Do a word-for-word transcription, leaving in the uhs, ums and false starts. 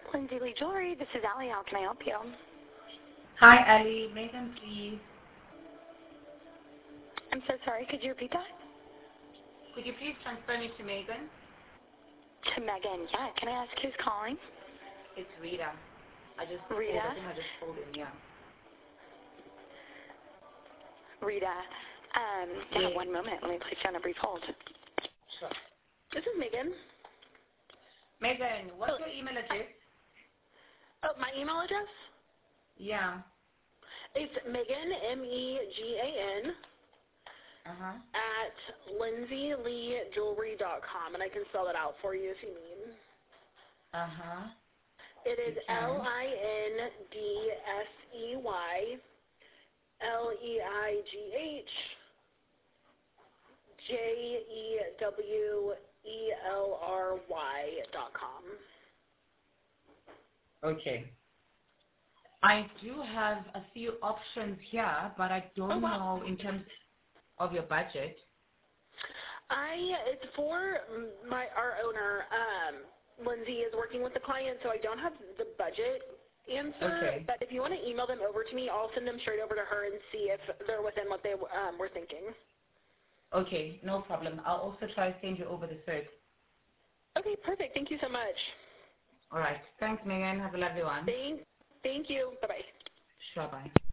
Lindsay Lee Jewelry. This is Allie. How can I help you? Hi, Ali. Megan, please. I'm so sorry. Could you repeat that? Could you please transfer me to Megan? To Megan. Yeah. Can I ask who's calling? It's Rita. I just Rita? Called, I think I just called in, yeah. Rita. Um, yeah, Yeah. one moment. Let me place you on a brief hold. Sure. This is Megan. Megan, what's Oh. your email address? Oh, my email address? Yeah. It's Megan, M E G A N, Uh-huh. at lindsay lee jewelry dot com, and I can spell it out for you if you need. Uh-huh. It is You can. L I N D S E Y L E I G H J E W E L R Y dot com. Okay. I do have a few options here, but I don't Oh, wow. know in terms of your budget. I it's for my our owner. Um, Lindsay is working with the client, so I don't have the budget answer. Okay. But if you want to email them over to me, I'll send them straight over to her and see if they're within what they um, were thinking. Okay, no problem. I'll also try to send you over the cert. Okay, perfect. Thank you so much. All right. Thanks, Megan. Have a lovely one. Thank, thank you. Bye bye. Sure, bye.